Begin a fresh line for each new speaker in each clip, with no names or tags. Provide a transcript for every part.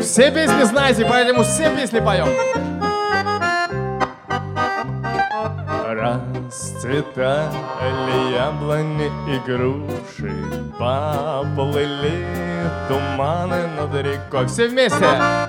Все песни знаете, поэтому все песни поем. Расцветали яблони и груши, поплыли туманы над рекой. Все вместе!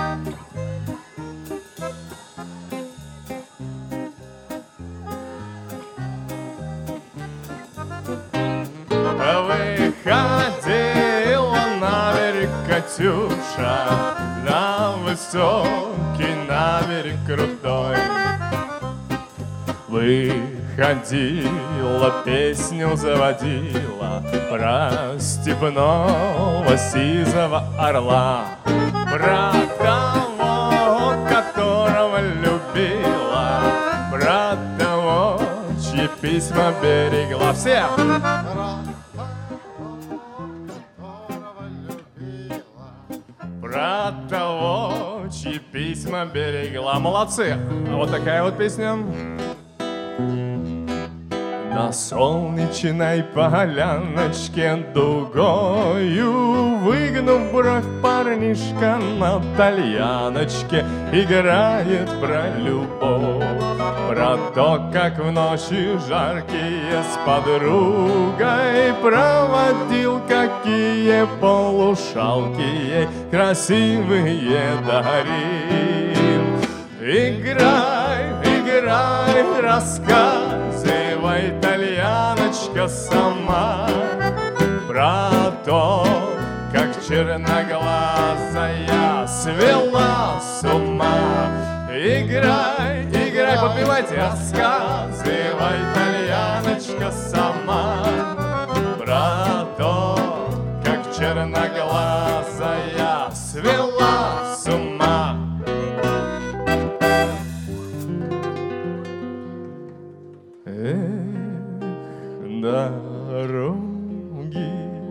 Выходила на берег Катюша, на высокий, на берег крутой. Выходила, песню заводила про степного сизого орла, про того, которого любила, про того, чьи письма берегла. Все! Про того, чьи письма берегла. Молодцы! А вот такая вот песня. На солнечной поляночке дугою, выгнув бровь, парнишка на тальяночке играет про любовь, про то, как в ночи жаркие с подругой проводил, какие полушалки ей красивые дарил. Играй, играй, рассказывай, тальяночка, сама про то, как черноглазая свела с ума. Играй, играй, подпевайте, рассказывай, тальяночка, сама про то, как черноглазая свела с ума. Дороги,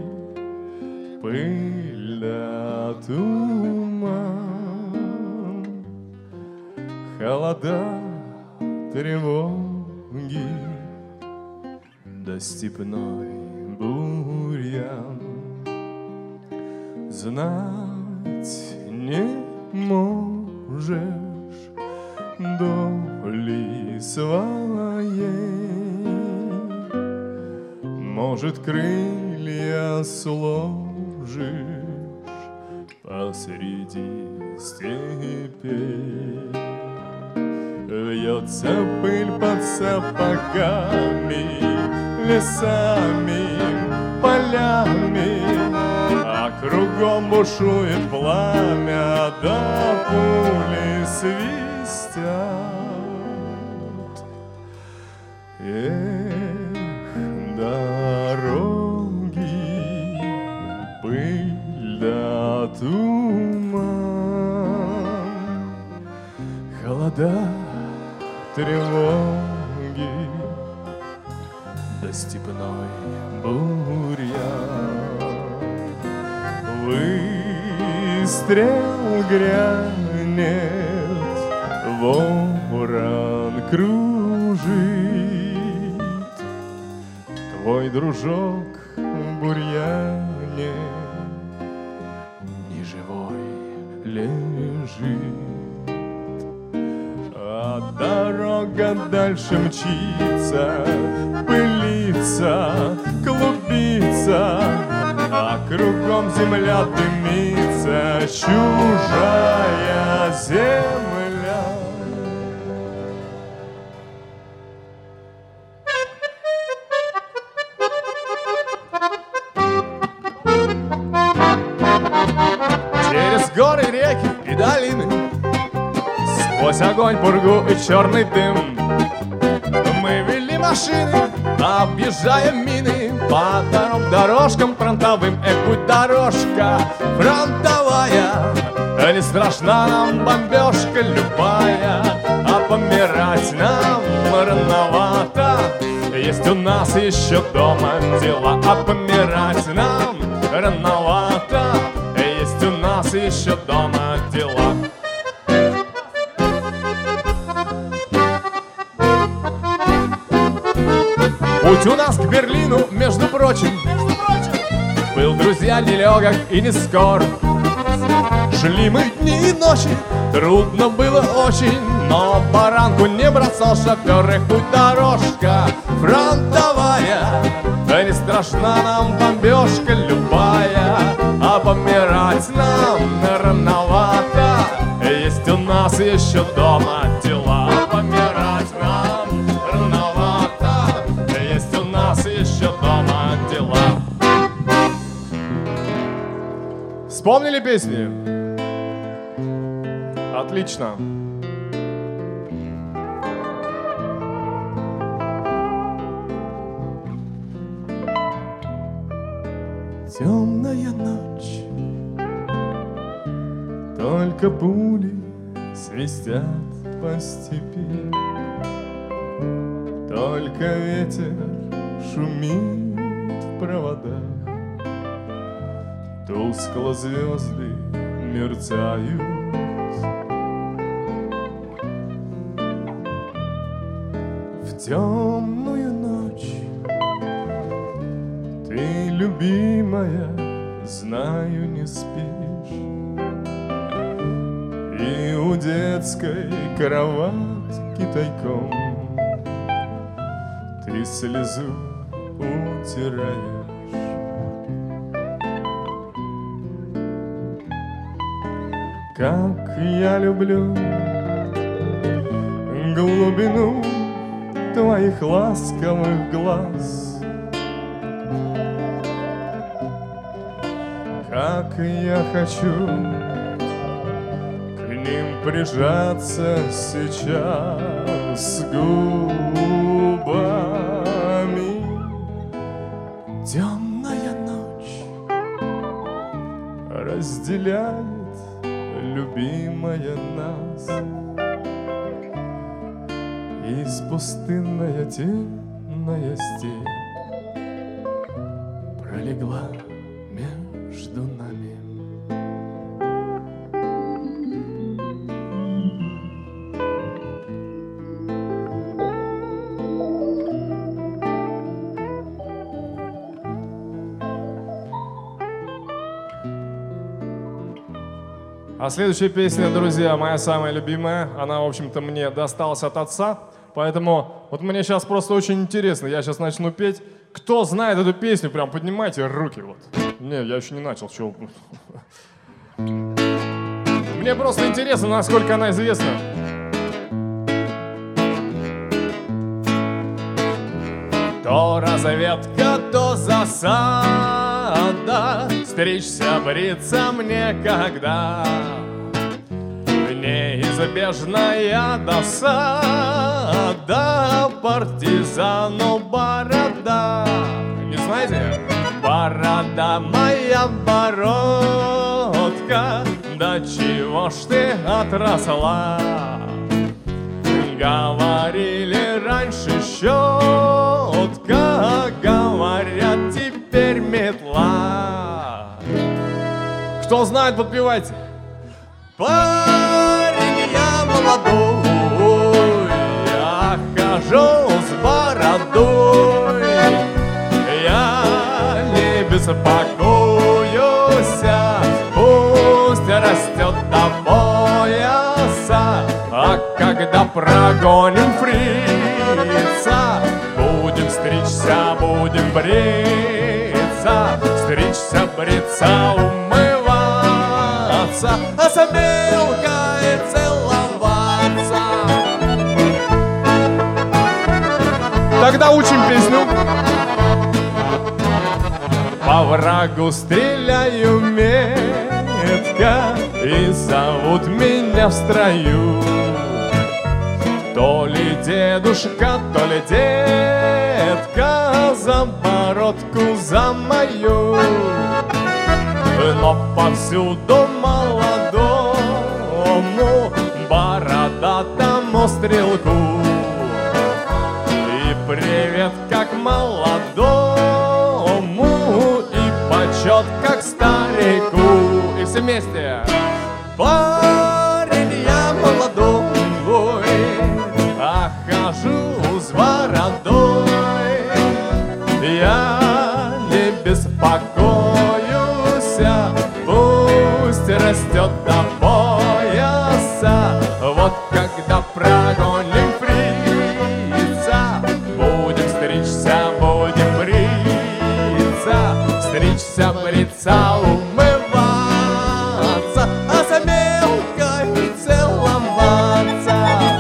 пыль да туман, холода, тревоги, да степной бурьян. Знать не можешь доли своей, может, крылья сложишь посреди степей. Вьется пыль под сапогами, лесами, полями, а кругом бушует пламя, да пули свистят. Дороги, пыль да туман, холода, тревоги, да степной бурьян. Выстрел грянет, ворон кружит, твой дружок в бурьяне неживой лежит. А дорога дальше мчится, пылится, клубится, а кругом земля дымится, чужая земля. Через горы, реки и долины, сквозь огонь, пургу и черный дым, мы вели машины, объезжая мины, по дорожкам фронтовым. Эх, будь дорожка фронтовая, не страшна нам бомбежка любая, а помирать нам рановато. Есть у нас еще дома дела, а помирать нам рановато. Есть у нас еще дома дела. Путь у нас к Берлину, между прочим, был, друзья, нелегок и не скор. Шли мы дни и ночи, трудно было очень, но баранку не бросал шофер, их путь дорожка фронтовая. Да не страшна нам бомбежка любая, а помирать нам рановато. Есть у нас еще дома дела, помирать нам рановато. Есть у нас еще дома дела. Вспомнили песни? Отлично. Темная ночь, только пули свистят по степи, только ветер шумит в проводах, тускло звезды мерцают. В темную ночь ты, любимая, знаю, не спишь, и у детской кроватки тайком ты слезу утираешь. Как я люблю глубину твоих ласковых глаз, как я хочу к ним прижаться сейчас губами. Темная ночь разделяет, любимая, нас. Из пустынная темная степь пролегла между нами. А следующая песня, друзья, моя самая любимая. Она, в общем-то, мне досталась от отца. Поэтому вот мне сейчас просто очень интересно. Я сейчас начну петь. Кто знает эту песню, прям поднимайте руки. Вот. Не, я еще не начал. Чего? Мне просто интересно, насколько она известна. То разведка, то засада, стричься, бриться мне когда. Неизбежная досада, партизану борода. Не знаете? Борода моя, бородка, да чего ж ты отросла? Говорили раньше щетка, говорят теперь метла. Кто знает, подпевайте. Парень я молодой, я хожу с бородой, я не беспокоюсь, пусть растет до пояса, а когда прогоним фрица, будем стричься, будем бриться, стричься, бриться, умываться, а с мелкой целоваться. Тогда учим песню. По врагу стреляю метко, и зовут меня в строю. То ли дедушка, то ли детка, за бородку за мою. Но повсюду молодому, бородатому стрелку, и привет как молодому, и почет как старику. И все вместе. Парень я молодой, а хожу с бородой, я не беспокоюсь, пусть растет стричься, бриться, умываться, а за мелкой целоваться.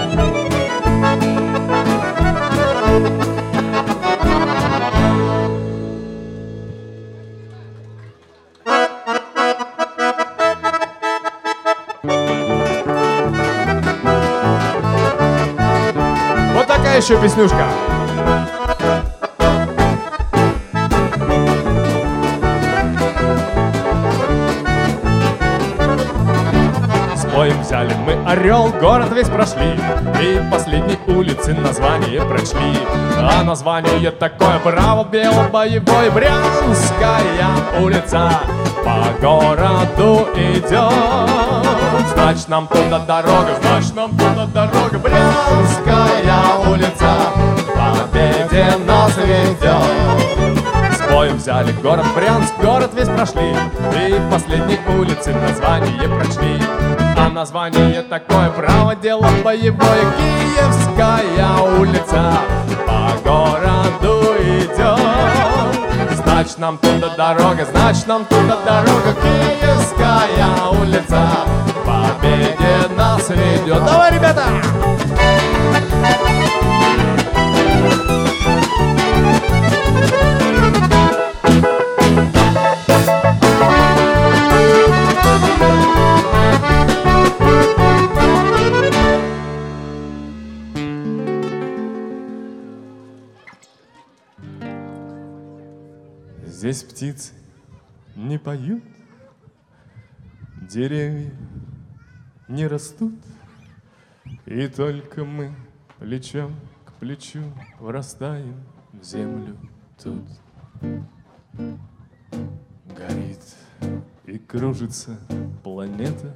Вот такая еще песнюшка. Споем взяли мы Орел, город весь прошли, и последней улицы название прочли. А название такое: право, бело-боевой, Брянская улица по городу идет. Значит, нам туда дорога, значит, нам туда дорога, Брянская улица к победе нас ведет. Споем взяли город Брянск, город весь прошли, и последней улицы название прочли. А название такое: право, дело боевое, Киевская улица по городу идет. Значит, нам туда дорога, значит, нам туда дорога, Киевская улица к победе нас ведет. Давай, ребята! Здесь птицы не поют, деревья не растут, и только мы плечом к плечу врастаем в землю тут. Горит и кружится планета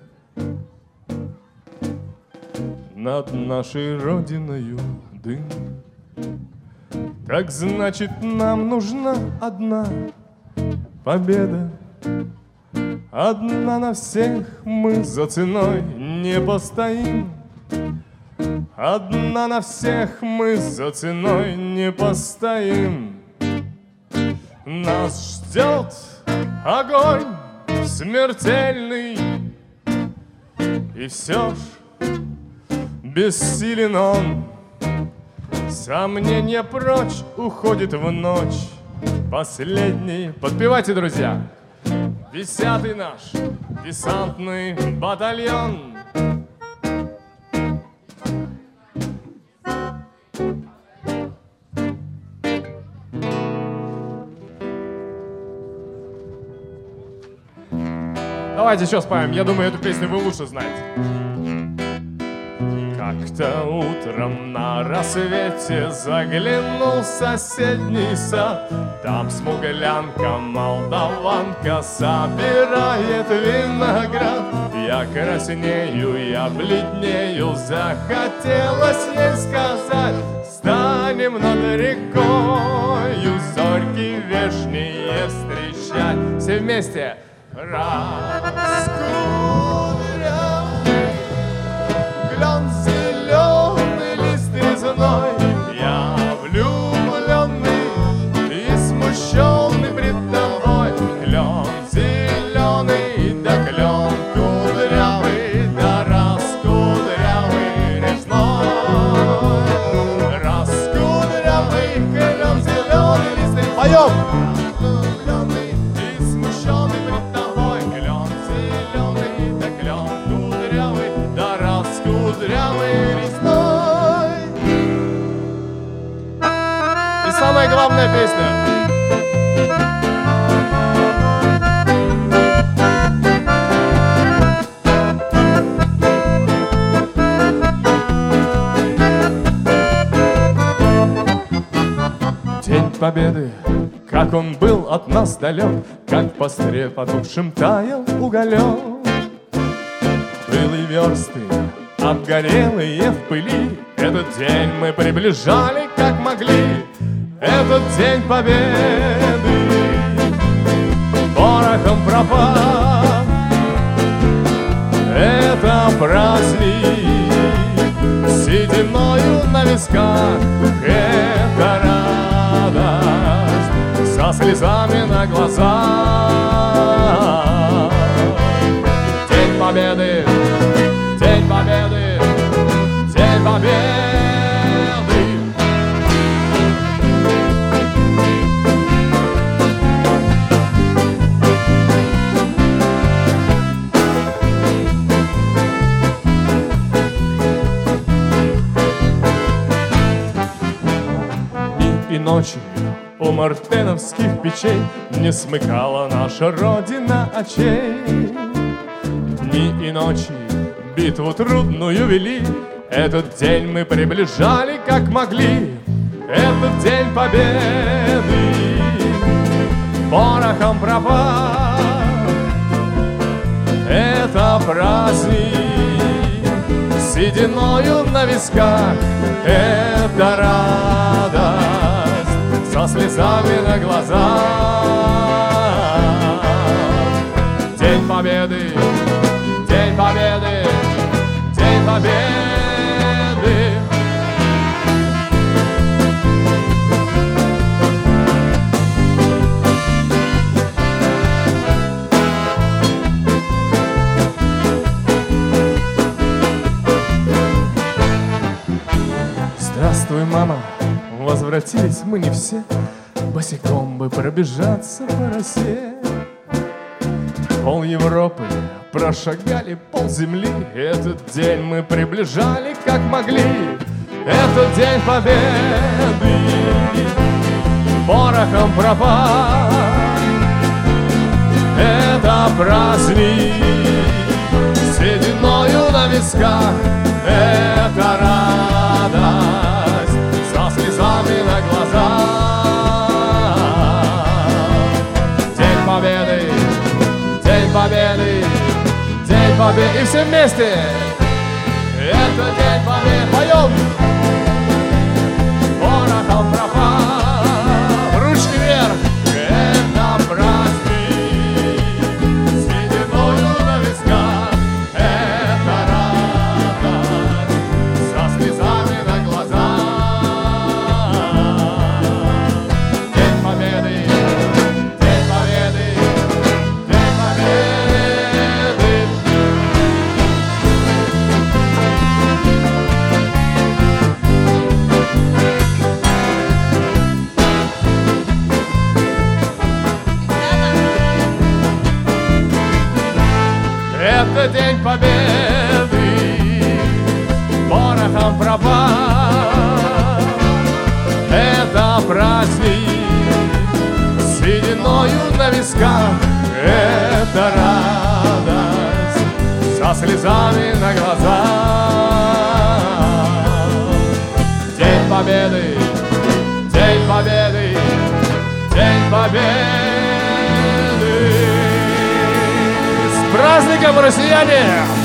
над нашей родиною дым. Так значит, нам нужна одна победа, одна на всех, мы за ценой не постоим. Одна на всех, мы за ценой не постоим. Нас ждет огонь смертельный, и все ж бессилен он. Сомнение прочь уходит в ночь последний. Подпевайте, друзья. 10-й наш десантный батальон. Давайте еще споем. Я думаю, эту песню вы лучше знаете. Как-то утром на рассвете заглянул в соседний сад. Там смуглянка, молдаванка собирает виноград. Я краснею, я бледнею, захотелось ей сказать: станем над рекою зорьки вешние встречать. Все вместе. Глянь, зеленый лист резной, я влюбленный и смущенный пред тобой. Клен зеленый, да клен кудрявый, да раскудрявый резной. Раскудрявый, клен зеленый лист резной. Поем! И самая главная песня. День Победы, как он был от нас далек, как в костре потухшим таял уголек. Былые версты обгорелые в пыли, этот день мы приближали как могли. Этот день Победы порохом пропал. Это праздник сединою на висках. Это радость со слезами на глаза. День Победы, День Победы, День Победы. И ночи у мартеновских печей не смыкала наша Родина очей. Дни и ночи битву трудную вели, этот день мы приближали как могли. Этот день Победы порохом пропах. Это праздник сединою на висках. Это радость со слезами на глазах. День Победы, День Победы, День Победы. Здравствуй, мама, возвратились мы не все, босиком бы пробежаться по росе. Пол Европы прошагали, пол земли, этот день мы приближали как могли. Этот день Победы порохом пропах. Это праздник сединою на висках. Это радость со слезами на глазах. День Победы, День Победы, День Победы. И все вместе. Это День Победы. Поем. Порохом пропах. Ручки вверх. Это праздник сединою на висках. Это радость со слезами на глазах. День Победы, День Победы, День Победы. Это День Победы, порохом пропах. Это праздник сединою на висках. Это радость со слезами на глазах. День Победы, День Победы, День Победы. С праздником, россияне!